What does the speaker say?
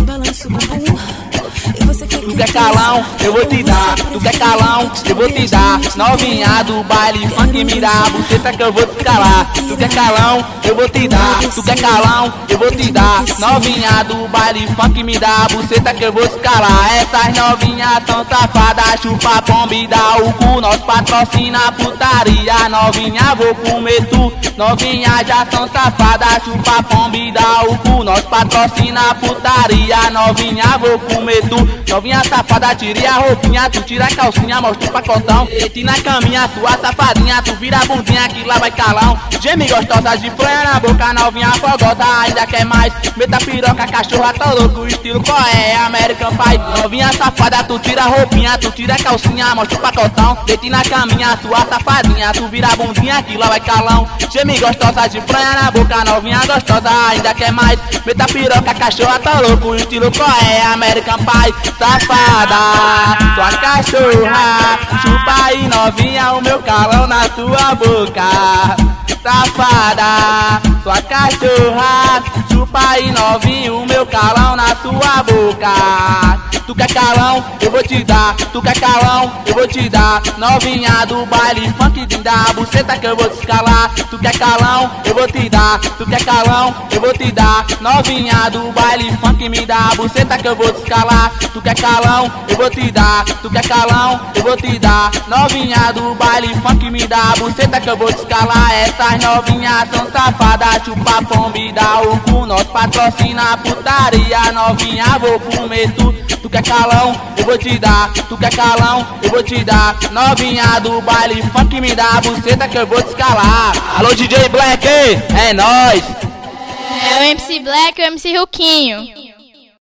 balança o bumbum. E você quer Tu quer calão, eu vou te dar. Tu quer calão, eu vou te dar. Novinha do baile funk me dá. Buceta que eu vou te calar. Tu quer calão, eu vou te dar. Tu quer calão, eu vou te dar. Novinha do baile funk me dá. Buceta que eu vou te calar. Essas novinhas são safadas. Chupa pomba e dá o cu. Nós patrocina a putaria. Novinha vou comer tu. Novinha já são safadas. Chupa pomba e dá o cu. Nós patrocina a putaria. Novinha vou comer tu. Novinha safada, tire a roupinha, tu tira a calcinha, mostra o pacotão. Deite na caminha, sua safadinha, tu vira a bundinha que lá vai calão. Geme gostosa de flanha na boca, novinha fogosa, ainda quer mais. Meta piroca, cachorra, tá louco, estilo qual é? American Pie. Novinha safada, tu tira a roupinha, tu tira a calcinha, mostra o pacotão. Deite na caminha, sua safadinha, tu vira a bundinha que lá vai calão. Geme gostosa de flanha na boca, novinha gostosa, ainda quer mais. Meta piroca, cachorra, tá louco, estilo qual é? American Pie. Safada, tua cachorra, chupa aí novinha o meu calão na tua boca. Safada, tua cachorra, chupa aí novinho o meu calão na tua boca. Tu quer calão, eu vou te dar. Tu quer calão, eu vou te dar. Novinha do baile funk linda, buceta que eu vou te escalar. Tu quer calão, eu vou te dar. Tu quer calão, eu vou te dar. Novinha do baile funk me dá, buceta que eu vou te escalar. Tu quer calão, eu vou te dar. Tu quer calão, eu vou te dar. Novinha do baile funk me dá, buceta que eu vou te escalar. Essas novinhas são safadas, chupa pomba e dá o cu. Nós patrocina a putaria, novinha vou comer tu. Tu quer calão, eu vou te dar. Tu quer calão, eu vou te dar. Novinha do baile funk me dá, buceta que eu vou te escalar. Alô DJ Black, é nóis. É o MC Black e o MC Ruquinho.